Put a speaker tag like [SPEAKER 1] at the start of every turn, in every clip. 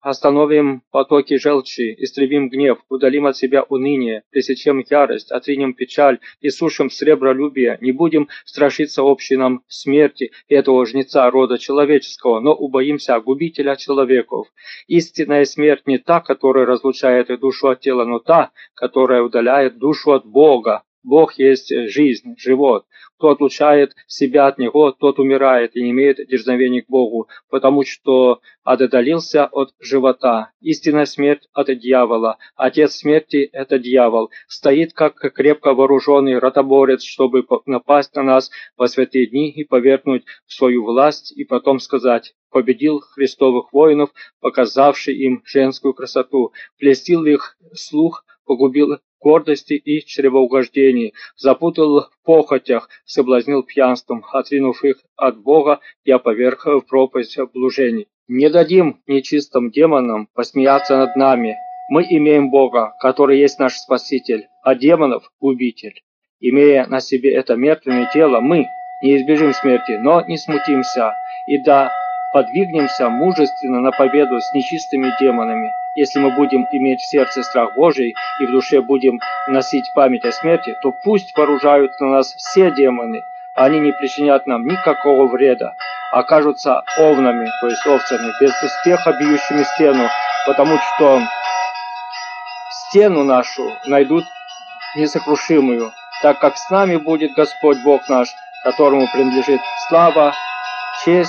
[SPEAKER 1] Остановим потоки желчи, истребим гнев, удалим от себя уныние, пресечем ярость, отринем печаль и сушим сребролюбие, не будем страшиться общей нам смерти этого жнеца рода человеческого, но убоимся губителя человеков. Истинная смерть не та, которая разлучает душу от тела, но та, которая удаляет душу от Бога. Бог есть жизнь, живот. Кто отлучает себя от Него, тот умирает и не имеет дерзновения к Богу, потому что отдалился от живота. Истинная смерть от дьявола. Отец смерти – это дьявол. Стоит, как крепко вооруженный ротоборец, чтобы напасть на нас во святые дни и повергнуть в свою власть, и потом сказать: победил Христовых воинов, показавший им женскую красоту, плестил их слух, погубил гордости и чревоугождений, запутал в похотях, соблазнил пьянством, отринув их от Бога, я поверг в пропасть блужений. Не дадим нечистым демонам посмеяться над нами. Мы имеем Бога, который есть наш Спаситель, а демонов – Губитель. Имея на себе это мертвенное тело, мы не избежим смерти, но не смутимся, и да подвигнемся мужественно на победу с нечистыми демонами. Если мы будем иметь в сердце страх Божий и в душе будем носить память о смерти, то пусть вооружают на нас все демоны, они не причинят нам никакого вреда, окажутся овнами, то есть овцами, без успеха бьющими стену, потому что стену нашу найдут несокрушимую, так как с нами будет Господь Бог наш, которому принадлежит слава, честь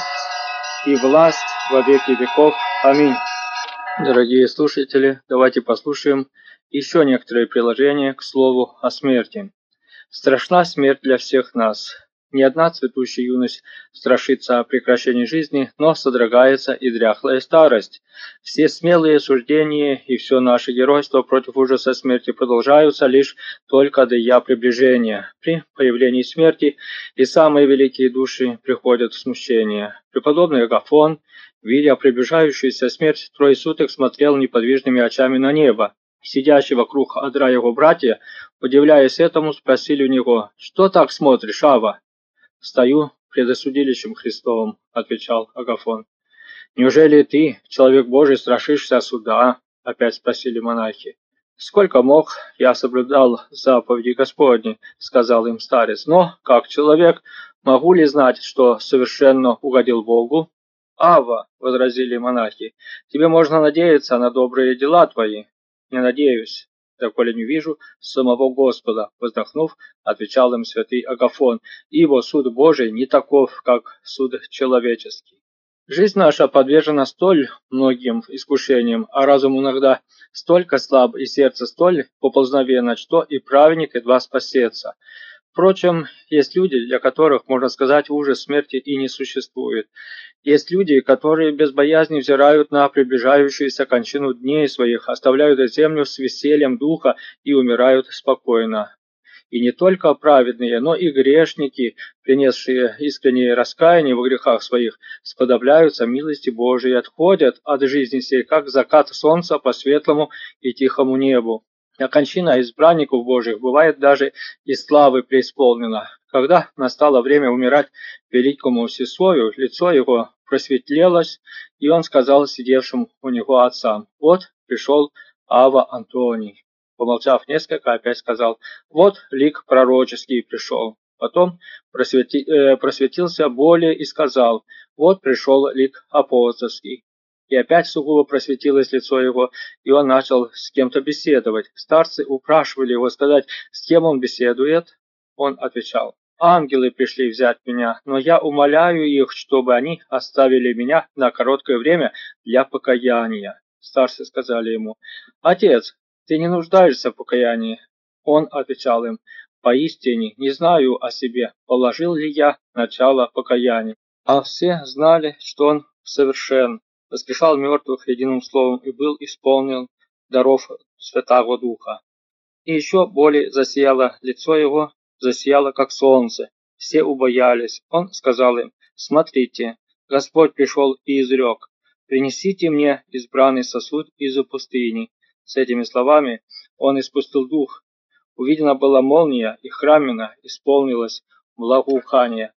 [SPEAKER 1] и власть во веки веков. Аминь. Дорогие слушатели, давайте послушаем еще некоторые приложения к слову о смерти. Страшна смерть для всех нас. Ни одна цветущая юность страшится прекращения жизни, но содрогается и дряхлая старость. Все смелые суждения и все наше геройство против ужаса смерти продолжаются лишь только до ее приближения. При появлении смерти и самые великие души приходят в смущение. Преподобный Агафон, видя приближающуюся смерть, трое суток смотрел неподвижными очами на небо. Сидящие вокруг одра его братья, удивляясь этому, спросили у него: «Что так смотришь, Ава?» «Стою пред судилищем Христовым», — отвечал Агафон. «Неужели ты, человек Божий, страшишься суда?» — опять спросили монахи. «Сколько мог, я соблюдал заповеди Господни», — сказал им старец. «Но, как человек, могу ли знать, что совершенно угодил Богу?» «Ава», — возразили монахи, — «тебе можно надеяться на добрые дела твои». «Не надеюсь, доколе не вижу самого Господа», — вздохнув, отвечал им святый Агафон, «ибо суд Божий не таков, как суд человеческий». Жизнь наша подвержена столь многим искушениям, а разум иногда столько слаб и сердце столь поползновенно, что и праведник едва спасется. Впрочем, есть люди, для которых, можно сказать, ужас смерти и не существует. Есть люди, которые без боязни взирают на приближающуюся кончину дней своих, оставляют землю с весельем духа и умирают спокойно. И не только праведные, но и грешники, принесшие искреннее раскаяние во грехах своих, сподобляются милости Божией и отходят от жизни сей, как закат солнца по светлому и тихому небу. А кончина избранников Божьих бывает даже и славы преисполнена. Когда настало время умирать великому Всесловию, лицо его просветлелось, и он сказал сидевшим у него отцам: «Вот пришел Ава Антоний». Помолчав несколько, опять сказал: «Вот лик пророческий пришел». Потом просветился более и сказал: «Вот пришел лик апостольский». И опять сугубо просветилось лицо его, и он начал с кем-то беседовать. Старцы упрашивали его сказать, с кем он беседует. Он отвечал: «Ангелы пришли взять меня, но я умоляю их, чтобы они оставили меня на короткое время для покаяния». Старцы сказали ему: «Отец, ты не нуждаешься в покаянии». Он отвечал им: «Поистине не знаю о себе, положил ли я начало покаяния». А все знали, что он совершен, воскрешал мертвых единым словом и был исполнен даров Святаго Духа. И еще более засияло лицо его, засияло как солнце. Все убоялись. Он сказал им: «Смотрите, Господь пришел и изрек: принесите мне избранный сосуд из пустыни». С этими словами он испустил дух. Увидена была молния, и храмина исполнилось благоухание.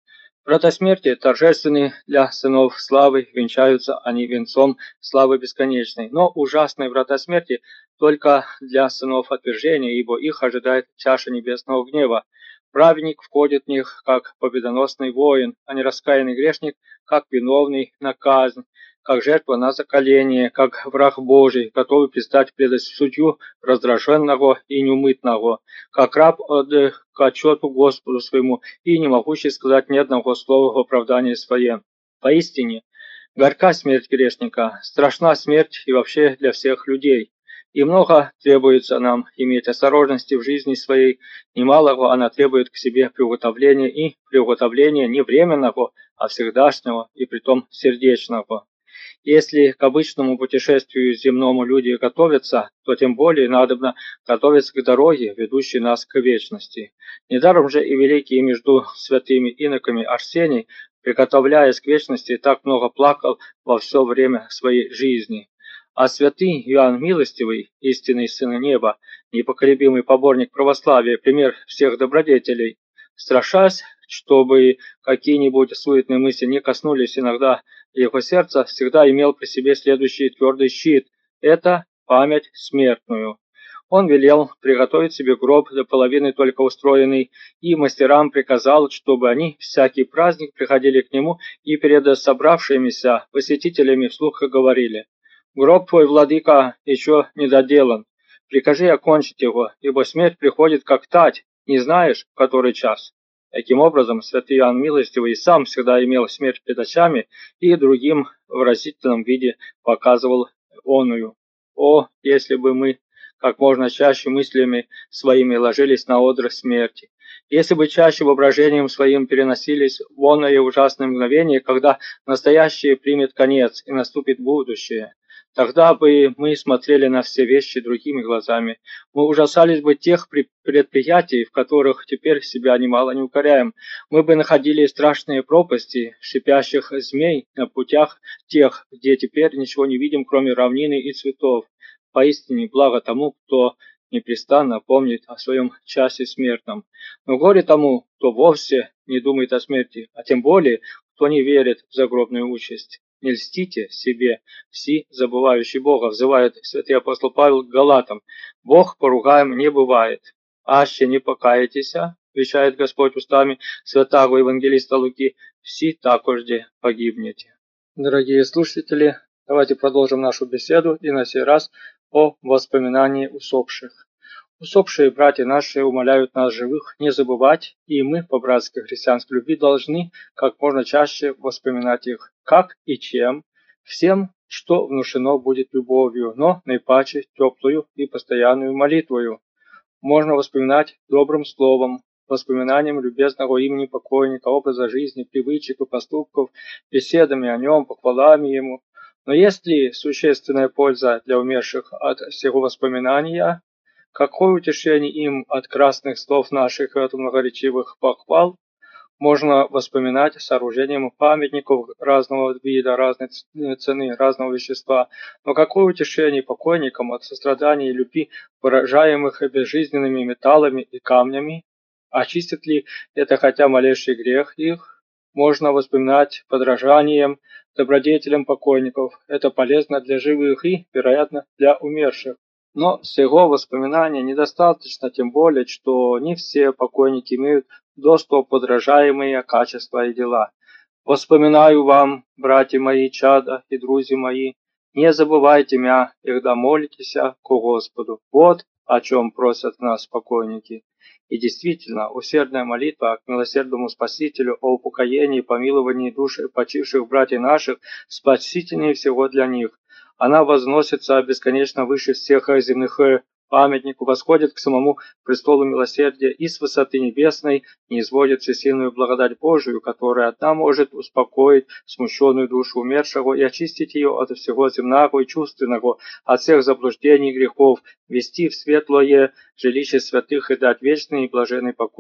[SPEAKER 1] Врата смерти торжественны для сынов славы, венчаются они венцом славы бесконечной. Но ужасные врата смерти только для сынов отвержения, ибо их ожидает чаша небесного гнева. Праведник входит в них, как победоносный воин, а нераскаянный грешник, как виновный на казнь, как жертва на заколение, как враг Божий, готовый предстать пред судью раздраженного и неумытного, как раб к отчету Господу своему и не могущий сказать ни одного слова в оправдании свое. Поистине, горька смерть грешника, страшна смерть и вообще для всех людей. И много требуется нам иметь осторожности в жизни своей, немалого она требует к себе приготовления и приготовления не временного, а всегдашнего и притом сердечного. Если к обычному путешествию земному люди готовятся, то тем более надобно готовиться к дороге, ведущей нас к вечности. Недаром же и великий между святыми иноками Арсений, приготовляясь к вечности, так много плакал во все время своей жизни. А святый Иоанн Милостивый, истинный Сын Неба, непоколебимый поборник православия, пример всех добродетелей, страшась, чтобы какие-нибудь суетные мысли не коснулись иногда его сердца, всегда имел при себе следующий твердый щит – это память смертную. Он велел приготовить себе гроб до половины только устроенный, и мастерам приказал, чтобы они всякий праздник приходили к нему и перед собравшимися посетителями вслух говорили: «Гроб твой, владыка, еще не доделан. Прикажи окончить его, ибо смерть приходит как тать, не знаешь, в который час». Таким образом, святый Иоанн Милостивый сам всегда имел смерть пред очами и другим в выразительном виде показывал оную. О, если бы мы как можно чаще мыслями своими ложились на одр смерти, если бы чаще воображением своим переносились в оное ужасное мгновение, когда настоящее примет конец и наступит будущее. Тогда бы мы смотрели на все вещи другими глазами. Мы ужасались бы тех предприятий, в которых теперь себя немало не укоряем. Мы бы находили страшные пропасти, шипящих змей на путях тех, где теперь ничего не видим, кроме равнины и цветов. Поистине благо тому, кто непрестанно помнит о своем часе смертном. Но горе тому, кто вовсе не думает о смерти, а тем более, кто не верит в загробную участь. Не льстите себе, все забывающие Бога, взывает святый апостол Павел к Галатам. Бог поругаем не бывает. Аще не покаетесь, вещает Господь устами святаго евангелиста Луки, все такожде погибнете. Дорогие слушатели, давайте продолжим нашу беседу и на сей раз о воспоминании усопших. Усопшие братья наши умоляют нас живых не забывать, и мы по братской христианской любви должны как можно чаще воспоминать их, как и чем, всем, что внушено будет любовью, но наипаче теплую и постоянную молитвою. Можно воспоминать добрым словом, воспоминанием любезного имени покойника, образа жизни, привычек и поступков, беседами о нем, похвалами ему. Но есть ли существенная польза для умерших от всего воспоминания? Какое утешение им от красных слов наших и от многоречивых похвал? Можно воспоминать сооружением памятников разного вида, разной цены, разного вещества. Но какое утешение покойникам от сострадания и любви, выражаемых безжизненными металлами и камнями? Очистит ли это хотя малейший грех их? Можно воспоминать подражанием добродетелям покойников. Это полезно для живых и, вероятно, для умерших. Но всего воспоминания недостаточно, тем более, что не все покойники имеют доступ подражаемые качества и дела. Воспоминаю вам, братья мои, чада и друзья мои, не забывайте меня, когда молитесь ко Господу. Вот о чем просят нас покойники. И действительно, усердная молитва к милосердному Спасителю о упокоении и помиловании душ почивших братьев наших спасительнее всего для них. Она возносится бесконечно выше всех земных памятников, восходит к самому престолу милосердия и с высоты небесной низводит всесильную благодать Божию, которая одна может успокоить смущенную душу умершего и очистить ее от всего земного и чувственного, от всех заблуждений и грехов, ввести в светлое жилище святых и дать вечный и блаженный покой.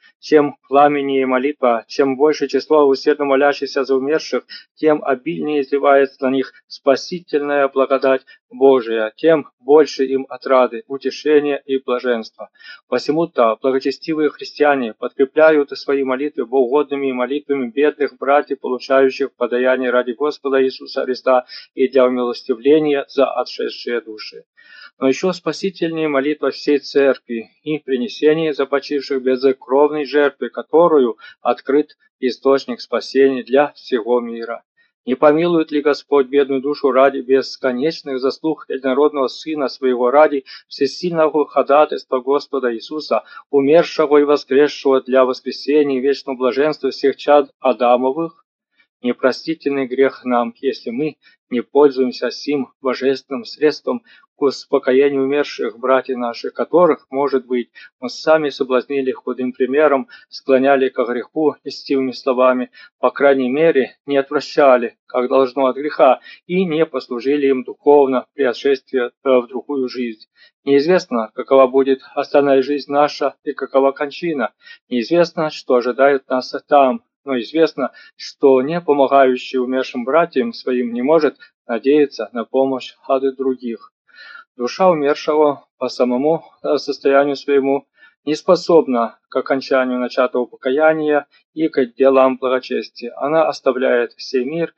[SPEAKER 1] Чем пламеннее молитва, чем больше число усердно молящихся за умерших, тем обильнее изливается на них спасительная благодать Божия, тем больше им отрады, утешения и блаженства. Посему-то благочестивые христиане подкрепляют свои молитвы богоугодными молитвами бедных братьев, получающих подаяние ради Господа Иисуса Христа и для умилостивления за отшедшие души. Но еще спасительнее молитва всей Церкви и принесение за почивших безкровной жертвы, которую открыт источник спасения для всего мира. Не помилует ли Господь бедную душу ради бесконечных заслуг единородного Сына Своего, ради всесильного ходатайства Господа Иисуса, умершего и воскресшего для воскресения и вечного блаженства всех чад Адамовых? Непростительный грех нам, если мы не пользуемся сим божественным средством к успокоению умерших братьев наших, которых, может быть, мы сами соблазнили худым примером, склоняли ко греху льстивыми словами, по крайней мере, не отвращали, как должно, от греха, и не послужили им духовно при отшествии в другую жизнь. Неизвестно, какова будет остальная жизнь наша и какова кончина. Неизвестно, что ожидает нас там. Но известно, что не помогающий умершим братьям своим не может надеяться на помощь от других. Душа умершего по самому состоянию своему не способна к окончанию начатого покаяния и к делам благочестия. Она оставляет сей мир,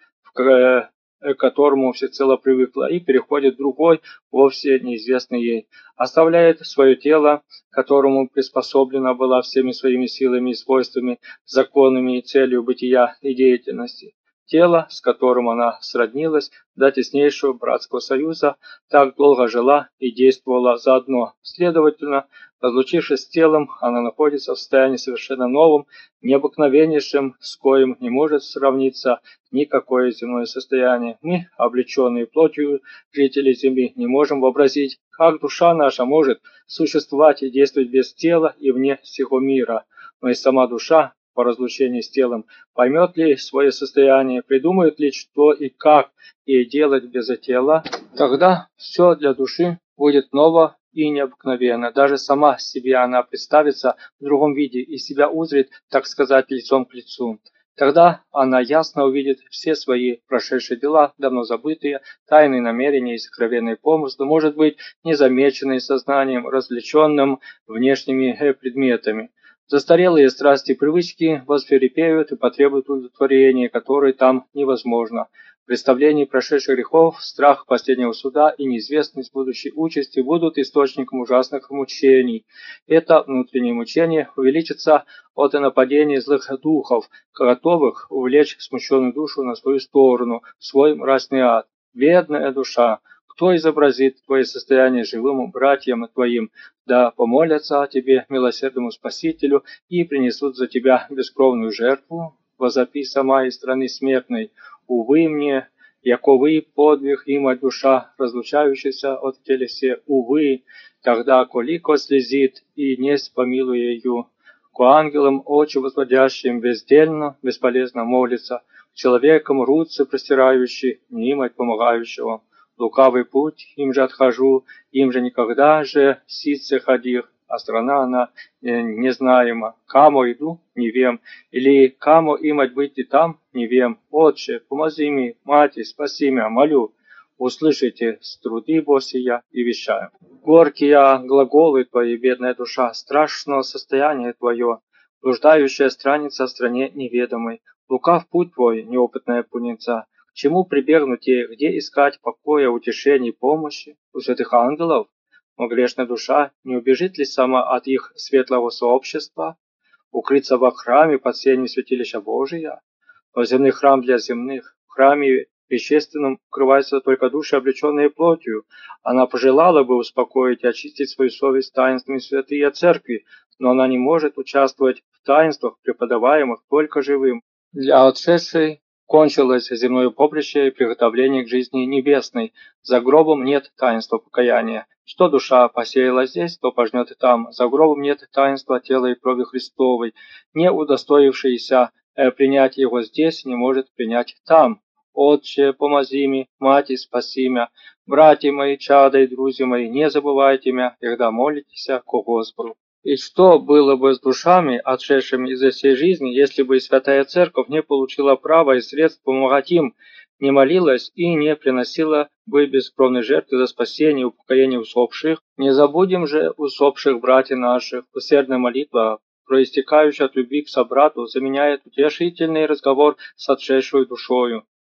[SPEAKER 1] к которому всецело привыкла, и переходит в другой, вовсе неизвестный ей. Оставляет свое тело, которому приспособлена была всеми своими силами и свойствами, законами и целью бытия и деятельности. Тело, с которым она сроднилась до теснейшего братского союза, так долго жила и действовала заодно. Следовательно, разлучившись с телом, она находится в состоянии совершенно новом, необыкновеннейшем, с коим не может сравниться никакое земное состояние. Мы, облеченные плотью жители земли, не можем вообразить, как душа наша может существовать и действовать без тела и вне всего мира. Но и сама душа, по разлучении с телом, поймет ли свое состояние, придумает ли что и как ей делать без тела, тогда все для души будет ново и необыкновенно. Даже сама себе она представится в другом виде и себя узрит, так сказать, лицом к лицу. Тогда она ясно увидит все свои прошедшие дела, давно забытые, тайные намерения и сокровенные помыслы, может быть, незамеченные сознанием, развлеченным внешними предметами. Застарелые страсти и привычки восферепеют и потребуют удовлетворения, которое там невозможно. Представление прошедших грехов, страх последнего суда и неизвестность будущей участи будут источником ужасных мучений. Это внутреннее мучение увеличится от нападения злых духов, готовых увлечь смущенную душу на свою сторону, в свой мрачный ад. Бедная душа! Кто изобразит твое состояние живым братьям твоим, да помолятся о тебе, милосердному Спасителю, и принесут за тебя бескровную жертву? Возопи сама из страны смертной, увы мне, яковый подвиг имать душа, разлучающаяся от телесе, увы, тогда колико слезит и несть помилуя ее, к ангелам очи возводящим бездельно, бесполезно молится, к человекам руцы простирающие, не имать помогающего. Лукавый путь, им же отхожу, им же никогда же ситце ходих, а страна она незнаема. Камо иду, не вем, или камо имать быть и там, не вем. Отче, помози мне, мати, спаси меня, молю. Услышите струды босия и вещаю. Горькие глаголы твои, бедная душа, страшного состояния твое, блуждающая страница в стране неведомой. Лукав путь твой, неопытная путница. К чему прибегнуть ей, где искать покоя, утешения и помощи? У святых ангелов? Но грешная душа не убежит ли сама от их светлого сообщества? Укрыться во храме под сенью святилища Божия? Но земный храм для земных. В храме вещественном укрываются только души, облеченные плотью. Она пожелала бы успокоить и очистить свою совесть таинствами святые церкви, но она не может участвовать в таинствах, преподаваемых только живым. Для отшедшей кончилось земное поприще и приготовление к жизни небесной. За гробом нет таинства покаяния. Что душа посеяла здесь, то пожнет и там. За гробом нет таинства тела и крови Христовой. Не удостоившийся принять его здесь, не может принять там. Отче, помози мне, мати, спаси меня. Братья мои, чада и друзья мои, не забывайте меня, когда молитесь ко Господу. И что было бы с душами, отшедшими из этой жизни, если бы Святая Церковь не получила права и средств помогать им, не молилась и не приносила бы бескровной жертвы за спасение и упокоение усопших? Не забудем же усопших братьев наших. Усердная молитва, проистекающая от любви к собрату, заменяет утешительный разговор с отшедшей душою.